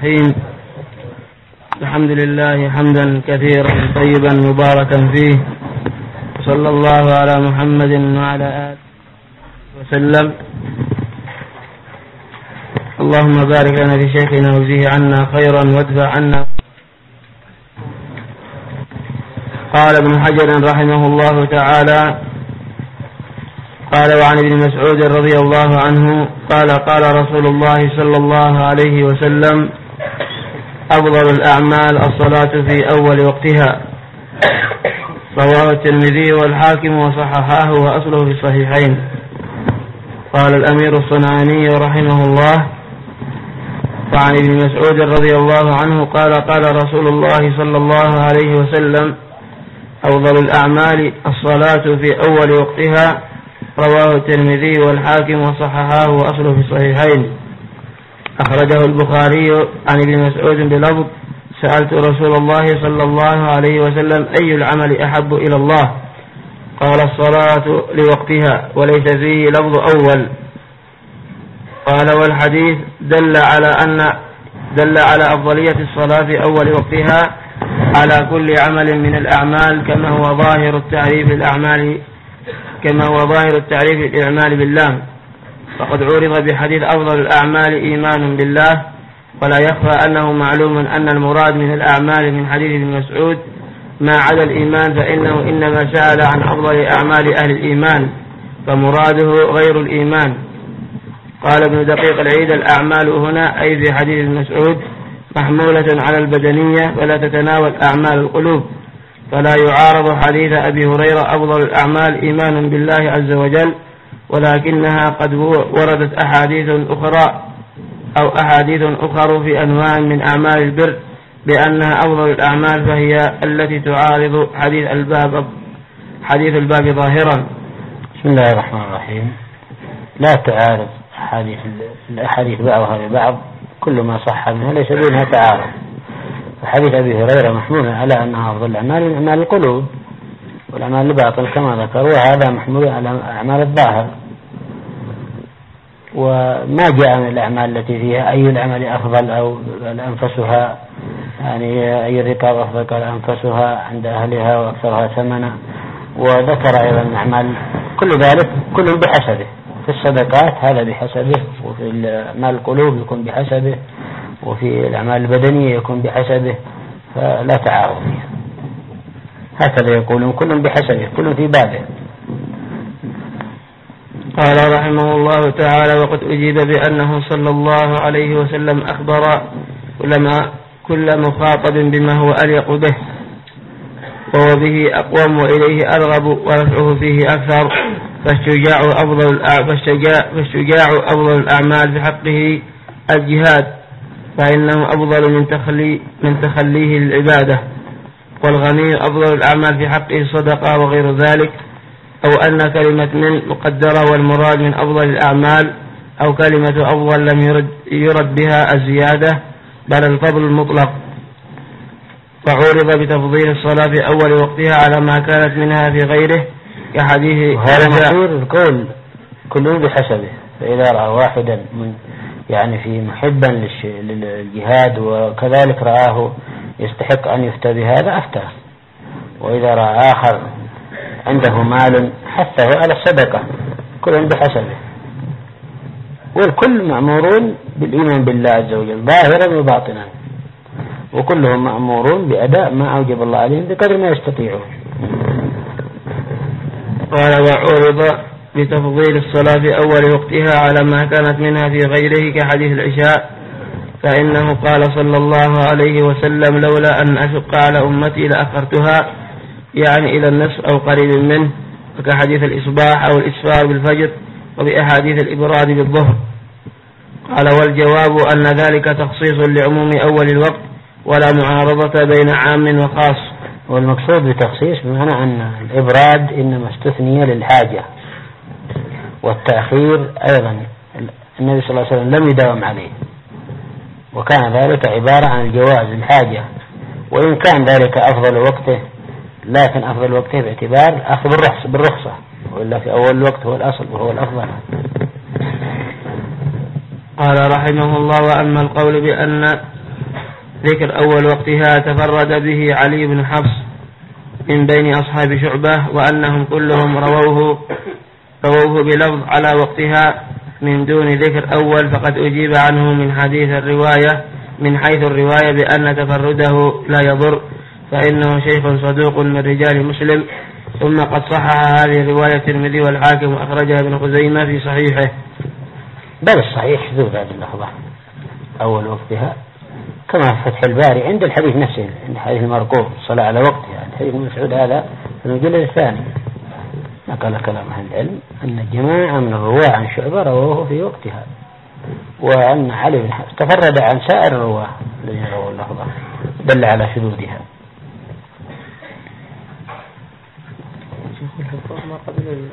الرحيم. الحمد لله حمدا كثيرا طيبا مباركا فيه، صلى الله على محمد وعلى آله وسلم. اللهم بارك لنا في شيخنا وزيه عنا خيرا وادفع عنا. قال ابن حجر رحمه الله تعالى: قال وعن ابن مسعود رضي الله عنه قال: قال رسول الله صلى الله عليه وسلم: أفضل الأعمال الصلاة في أول وقتها. رواه الترمذي والحاكم وصححاه وأصله في الصحيحين. قال الأمير الصنعاني رحمه الله: وعن ابن مسعود رضي الله عنه قال: قال رسول الله صلى الله عليه وسلم: أفضل الأعمال الصلاة في أول وقتها. رواه الترمذي والحاكم وصححاه وأصله في الصحيحين. أخرجه البخاري عن ابن مسعود بلفظ: سألت رسول الله صلى الله عليه وسلم: أي العمل أحب إلى الله؟ قال: الصلاة لوقتها، وليس فيه لفظ أول. قال: والحديث دل على أفضلية الصلاة في أول وقتها على كل عمل من الأعمال، كما هو ظاهر التعريف الإعمال بالله. فقد عرض بحديث أفضل الأعمال إيمان بالله، ولا يخفى أنه معلوم أن المراد من الأعمال من حديث ابن مسعود ما عدا الإيمان، فإنه إنما سأل عن أفضل أعمال أهل الإيمان، فمراده غير الإيمان. قال ابن دقيق العيد: الأعمال هنا أي في حديث ابن مسعود محمولة على البدنية، ولا تتناول أعمال القلوب، فلا يعارض حديث أبي هريرة: أفضل الأعمال إيمان بالله عز وجل، ولكنها قد وردت أحاديث أخرى في أنواع من أعمال البر بأنها أفضل الأعمال، فهي التي تعارض حديث الباب ظاهرا. بسم الله الرحمن الرحيم. لا تعارض الأحاديث بعضها ببعض، كل ما صح منها ليس بينها تعارض. فحديث أبي هريرة محمول على أنها أفضل الأعمال من أعمال القلوب، والأعمال الباطن كما ذكروا، هذا محمول على أعمال الظاهر. وما جاء من الأعمال التي فيها أي العمل أفضل أو أنفسها، يعني أي الركاب أفضل قال أنفسها عند أهلها وأكثرها ثمنا. وذكر أيضا الأعمال كل ذلك كل بحسبه. في الصدقات هذا بحسبه، وفي أعمال القلوب يكون بحسبه، وفي الأعمال البدنية يكون بحسبه، فلا تعارض فيها. هكذا يقولون كل بحسبه، كل في بابه. قال رحمه الله تعالى: وقد أجيب بأنه صلى الله عليه وسلم أخبر كل مخاطب بما هو أليق به، وهو به أقوم وإليه أرغب، ورفعه فيه أكثر. فالشجاع أفضل الأعمال في حقه الجهاد، فإنه أفضل من تخليه للعبادة. والغني أفضل الأعمال في حقه الصدقة وغير ذلك. أو أن كلمة من مقدرة، والمراد من أفضل الأعمال، أو كلمة أفضل لم يرد بها الزيادة بل الفضل المطلق. فعورض بتفضيل الصلاة في أول وقتها على ما كانت منها في غيره كحديث هذا مشهور القول كله بحسبه. فإذا رأى واحدا يعني في محبا للجهاد وكذلك رآه يستحق أن يفتى بهذا أفتى، وإذا رأى آخر عنده مال حثه على الصدقة، كل بحسبه. والكل مأمورون بالإيمان بالله عز وجل ظاهرا وباطنا، وكلهم مأمورون بأداء ما أوجب الله عليهم بقدر ما يستطيعون. قال: وعرض بتفضيل الصلاة في أول وقتها على ما كانت منها في غيره كحديث العشاء، فإنه قال صلى الله عليه وسلم: لولا أن أشق على أمتي لأخرتها، يعني إلى النصف أو قريب منه، وكحديث الإصباح أو الإسفار بالفجر، وبأحاديث الإبراد بالظهر. قال: والجواب أن ذلك تخصيص لعموم أول الوقت، ولا معارضة بين عام وخاص. والمقصود بتخصيص بمعنى أن الإبراد إنما استثني للحاجة، والتأخير أيضا النبي صلى الله عليه وسلم لم يداوم عليه، وكان ذلك عبارة عن الجواز الحاجة، وإن كان ذلك أفضل وقته، لكن أفضل وقته باعتبار أخذ بالرخصة، وإلا في أول الوقت هو الأصل وهو الأفضل. قال رحمه الله: وأما القول بأن ذكر أول وقتها تفرد به علي بن حفص من بين أصحاب شعبة، وأنهم كلهم رووه بلفظ على وقتها من دون ذكر أول، فقد أجيب عنه من حيث الرواية بأن تفرده لا يضر، فإنه شيخ صدوق من رجال مسلم. ثم قد صحح هذه رواية الترمذي والحاكم وأخرجها ابن خزيمة في صحيحه. بل الصحيح ذو هذه اللحظة أول وقتها كما في فتح الباري عند الحديث نفسه، عند حديث المرقوم الصلاة على وقتها، الحديث ابن مسعود هذا في المجلد الثاني نقل كلام أهل العلم أن جماعة من الرواة عن شعبة رووه في وقتها، وأن علي بن حفص تفرد عن سائر الرواة الذين رووا اللحظة، دل على شذوذها. ما قبل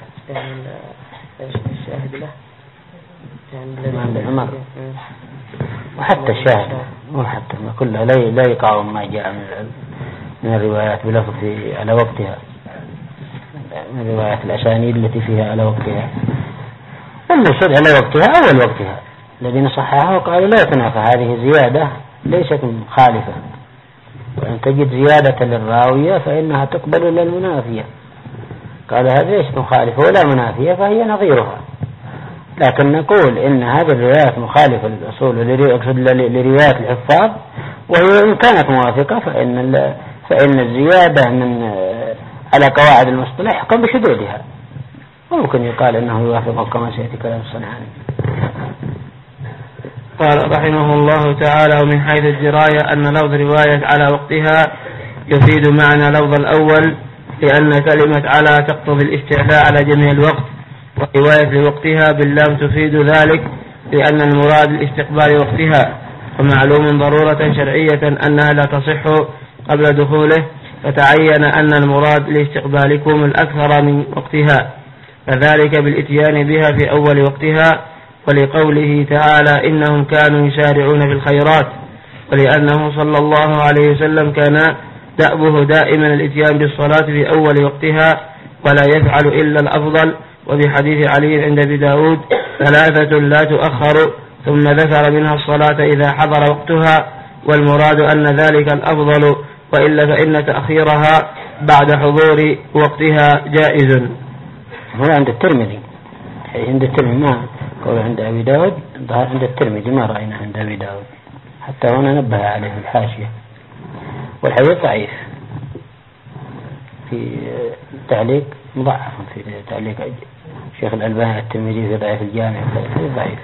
الشاهد له يعني عمر، وحتى الشاهد وحتى ما كلها لا يقاوم ما جاء من الروايات بلفظ على وقتها، من الروايات الأسانيد التي فيها على وقتها. والمقصود على وقتها أول وقتها، الذين صححوا قالوا لا تنافى هذه زيادة ليست مخالفة، وأن تجد زيادة للراوية فإنها تقبل إلى المنافية. قال هذه ليست مخالفة ولا منافية فهي نظيرها، لكن نقول إن هذه الروايات مخالفة للأصول لروايات الحفاظ، وهي إن كانت موافقة فإن الزيادة على قواعد المصطلح يحكم بشذوذها، وممكن يقال إنه يوافقه كما سيأتي كلام الصنعاني. قال رحمه الله تعالى: ومن حيث الدراية أن لفظ رواية على وقتها يفيد معنى لفظ الأول، لأن كلمة على تقتضي الاستعلاء على جميع الوقت، ورواية لوقتها باللام تفيد ذلك لأن المراد الاستقبال وقتها، ومعلوم ضرورة شرعية أنها لا تصح قبل دخوله، فتعين أن المراد لاستقبالكم الأكثر من وقتها، فذلك بالإتيان بها في أول وقتها، ولقوله تعالى: إنهم كانوا يسارعون في الخيرات، ولأنه صلى الله عليه وسلم كان دأبه دائما الإتيان بالصلاة في أول وقتها ولا يفعل إلا الأفضل. وبحديث علي عند أبي داود: 3 لا تؤخر، ثم ذكر منها الصلاة إذا حضر وقتها، والمراد أن ذلك الأفضل، وإلا فإن تأخيرها بعد حضور وقتها جائز. هو عند الترمذي، ما قول عند أبي داود، عند الترمذي ما رأينا عند أبي داود، حتى هنا نبه عليه الحاشية. والحديث ضعيف في تعليق، مضعف في تعليق شيخ الألباني الترمذي في ضعيف الجامع، ضعيف.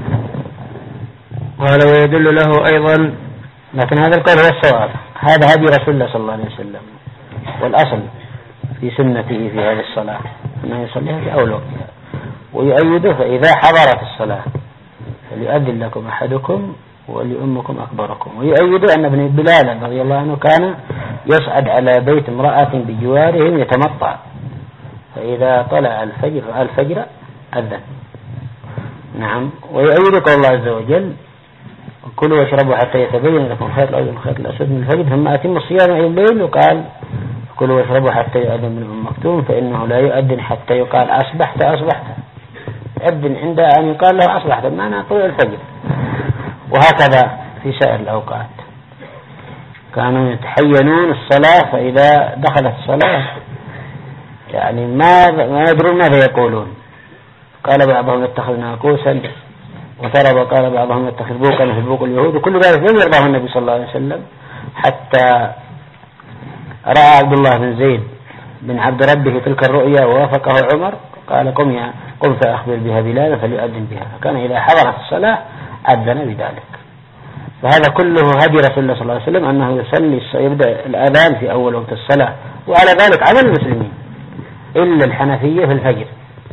قال: ويدل له أيضا، لكن هذا القول هو الصواب، هذا هدي رسول الله صلى الله عليه وسلم، والأصل في سنته في هذه الصلاة أنه يصليها في أول وقتها، ويؤيده: فإذا حضرت الصلاة فليؤذن لكم أحدكم وليؤمكم أكبركم. ويؤيد أن ابن بلال رضي الله عنه كان يصعد على بيت امرأة بجوارهم يتمطع، فإذا طلع الفجر أذن. نعم. ويؤيد قول الله عز وجل: كلوا واشربوا حتى يتبين لكم الخيط الأبيض من الخيط الأسود من الفجر ثم أتموا الصيام إلى الليل. وقال: كلوا واشربوا حتى يؤذن من أم مكتوم، فإنه لا يؤذن حتى يقال أصبحت. يؤذن عند أن يقال له أصبحت، بمعنى طلوع الفجر. وهكذا في سائر الأوقات كانوا يتحينون الصلاة، فإذا دخلت الصلاة يعني ما يدرون ماذا يقولون. قال بعضهم يتخذ ناقوسا وترى، وقال بعضهم يتخذ بوقا في بوق اليهود، وكل ذلك لم يرضاه النبي صلى الله عليه وسلم، حتى رأى عبد الله بن زيد بن عبد ربه تلك الرؤيا ووافقه عمر، قال: قم فأخبر بها بلالا فليؤذن بها. فكان إذا حضرت الصلاة أذن بذلك. فهذا كله هدي رسول الله صلى الله عليه وسلم، أنه يبدأ الأذان في أول وقت الصلاة، وعلى ذلك على المسلمين إلا الحنفية في الفجر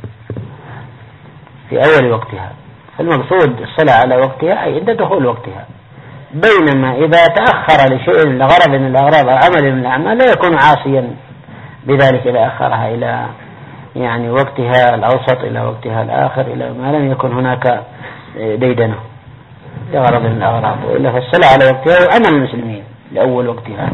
في أول وقتها. فالمقصود الصلاة على وقتها أي عند دخول وقتها، بينما إذا تأخر لشيء لغرض من الأغراض أو عمل من الأعمال لا يكون عاصيا بذلك إذا أخرها إلى يعني وقتها الأوسط إلى وقتها الآخر، إلى ما لم يكن هناك ديدنه لغرض من الأغراض، وإلا فالصلاة على وقتها وعمل المسلمين لأول وقتها.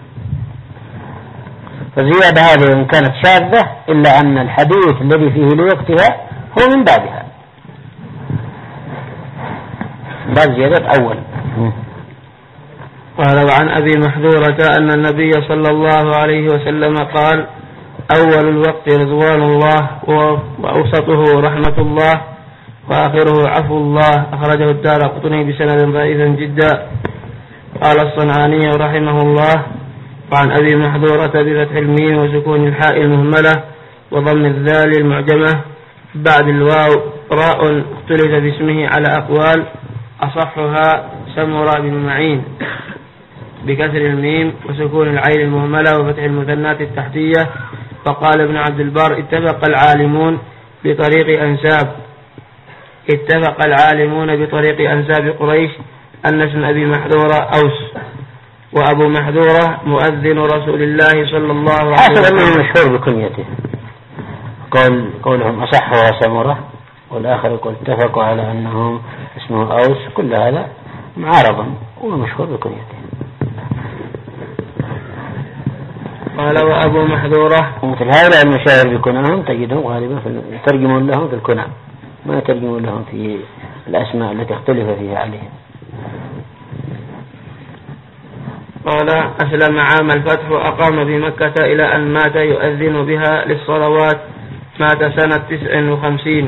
فزيادة هذه إن كانت شاذة، إلا أن الحديث الذي فيه لوقتها هو من بابها، باب زيادة أول. قال وعن أبي محذورة أن النبي صلى الله عليه وسلم قال أول الوقت رضوان الله وأوسطه رحمة الله وآخره عفو الله. أخرجه الدارقطني بسند ضعيف جدا. قال الصنعاني رحمه الله وعن أبي محذورة بفتح الميم وسكون الحاء المهملة وضم الذال المعجمة بعد الواو راء اختلف باسمه على أقوال أصحها سمر بن معين بكسر الميم وسكون العين المهملة وفتح المثنات التحتية. فقال ابن عبد البر اتفق العالمون بطريق أنساب قريش أن اسم أبي محذورة أوس وأبو محذورة مؤذن رسول الله صلى الله عليه وسلم. حسب أنه مشهور بكنيته قولهم أصحها سمرة والآخر يقول اتفقوا على أنه اسمه أوس. كل هذا معارضا ومشهور بكنيته. قال وأبو محذورة مثل هؤلاء المشاهير بكناهم تجدهم غالبا يترجمون لهم في الكنى ما يترجمون لهم في الأسماء التي اختلف فيها عليهم. قال أسلم عام الفتح وأقام بمكة إلى أن مات يؤذن بها للصلوات. مات سنة 59.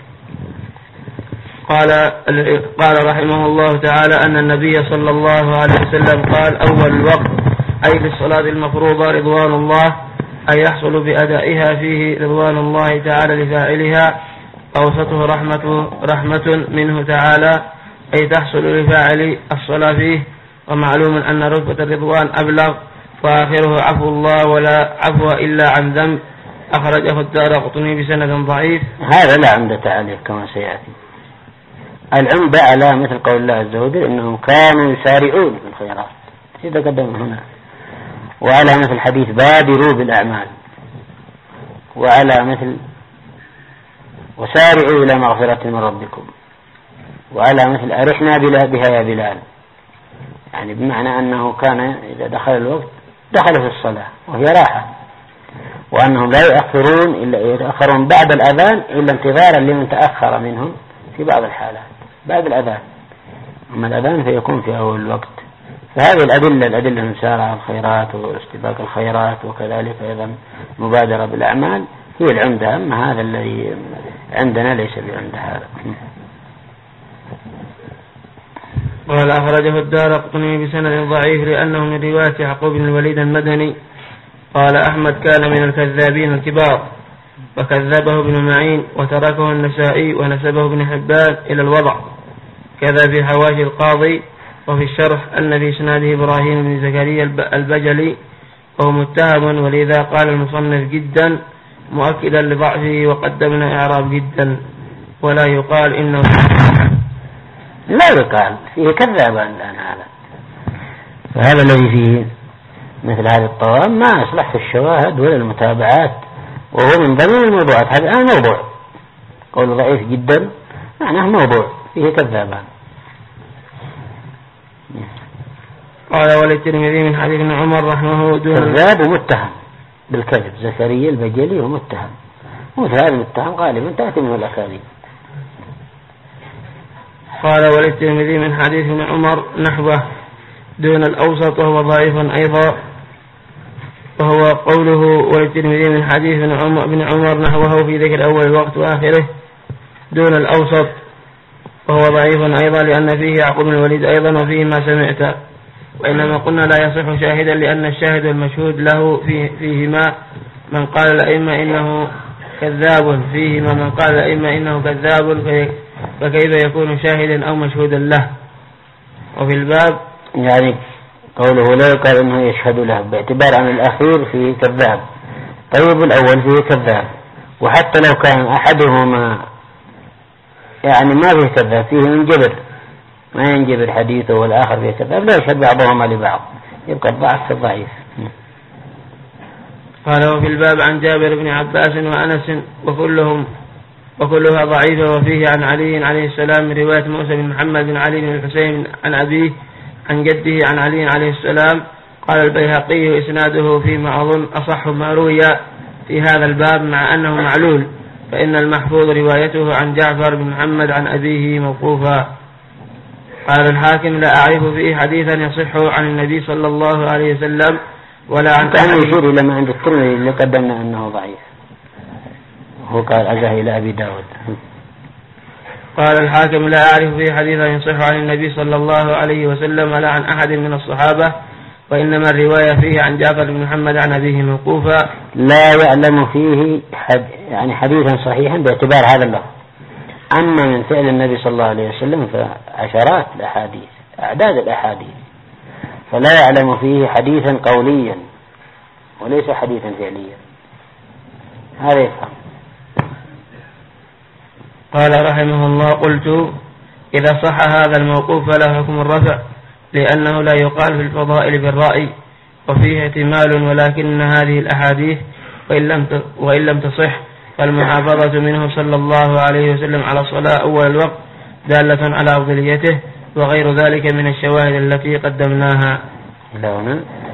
قال رحمه الله تعالى أن النبي صلى الله عليه وسلم قال أول الوقت أي بالصلاة المفروضة رضوان الله أي يحصل بأدائها فيه رضوان الله تعالى لفاعلها. أوسطه رحمة منه تعالى أي تحصل لفاعل الصلاة فيه. ومعلوم أن رتبة الرضوان أبلغ. وآخره عفو الله ولا عفو إلا عن ذنب. أخرجه الدارقطني بسند ضعيف. هذا لا عمدة عليه كما سيأتي. العمدة على مثل قول الله عز وجل إنهم كانوا يسارعون في الخيرات إذا قدموا هنا. وعلى مثل حديث بادروا بالأعمال. وعلى مثل وسارعوا إلى مغفرة من ربكم. وعلى مثل أرحنا بها يا بلال. يعني بمعنى أنه كان إذا دخل الوقت دخل في الصلاة وهي راحة. وأنهم لا يتأخرون بعد الأذان إلا انتظارا لمن تأخر منهم في بعض الحالات بعد الأذان. أما الأذان فيكون في أول الوقت. فهذه الأدلة المسارعة الخيرات واستباق الخيرات وكذلك أيضا مبادرة بالأعمال هي العمدة. أما هذا الذي عندنا ليس بعمدة هذا. قال أخرجه الدارقطني بسند ضعيف لأنه من رواية يعقوب بن الوليد المدني. قال أحمد كان من الكذابين الكبار فكذبه ابن معين وتركه النسائي ونسبه ابن حبان إلى الوضع. كذا في حواشي القاضي وفي الشرح أن في إسناده إبراهيم بن زكريا البجلي وهو متهم. ولذا قال المصنف جدا مؤكدا لضعفه وقدمنا إعراب جدا ولا يقال إنه لا يقال فيه كذابا الآن هذا. فهذا الذي فيه مثل هذا الطوام ما أصلح في الشواهد ولا المتابعات وهو من ضمن الموضوعات. هذا الآن موضوع قول ضعيف جدا معناه موضوع فيه كذابان. قال وللترمذي من حديث ابن عمر رحمه كذاب ومتهم بالكذب. زكريا البجلي ومتهم. مثل هذا المتهم غالبا تأتي من الأكاذيب. قال وللترمذي من حديث ابن عمر نحوه دون الأوسط وهو ضعيف أيضا. وهو قوله وللترمذي من حديث ابن عمر نحوه في ذكر أول الوقت وآخره دون الأوسط وهو ضعيف أيضا لأن فيه يعقوب بن الوليد أيضا وفيه ما سمعت. وإنما قلنا لا يصح شاهدا لأن الشاهد والمشهود له فيهما من قال الأئمة إنه كذاب فيهما من قال الأئمة إنه كذاب فكيف يكون شاهدا أو مشهودا له. وفي الباب يعني قوله لا يقال إنه يشهد له باعتبار أن الأخير فيه كذاب. طيب الأول فيه كذاب وحتى لو كان أحدهما يعني ما فيه كذاب فيه منجبر ما ينجبر حديثه والآخر فيه كذاب لا يشهد بعضهما لبعض يبقى الضعف الضعيف. قال وفي الباب عن جابر بن عباس وأنس وكلها ضعيفة. وفيه عن علي عليه السلام من رواية موسى بن محمد بن علي بن الحسين عن أبيه عن جده عن علي عليه السلام. قال البيهقي إسناده فيما أظن أصح ما روي في هذا الباب مع أنه معلول فإن المحفوظ روايته عن جعفر بن محمد عن أبيه موقوفا. قال الحاكم لا أعرف فيه حديثا يصح عن النبي صلى الله عليه وسلم ولا عن كان يشير إلى ما عند الترمذي اللي قدمنا أنه ضعيف، هو قال عزاه إلى أبي داود. قال الحاكم لا أعرف فيه حديثا يصح عن النبي صلى الله عليه وسلم ولا عن أحد من الصحابة، وإنما الرواية فيه عن جعفر بن محمد عن أبيه موقوفا. لا يعلم فيه يعني حديثا صحيحا باعتبار هذا اللفظ. أما من فعل النبي صلى الله عليه وسلم فعشرات الأحاديث، أعداد الأحاديث، فلا يعلم فيه حديثا قوليا وليس حديثا فعليا. هذا يفهم. قال رحمه الله: قلت إذا صح هذا الموقوف فلا حكم الرفع، لأنه لا يقال في الفضائل بالرأي وفيه احتمال، ولكن هذه الأحاديث وإن لم تصح فالمحافظة منه صلى الله عليه وسلم على الصلاة أول الوقت دالة على أفضليته، وغير ذلك من الشواهد التي قدمناها.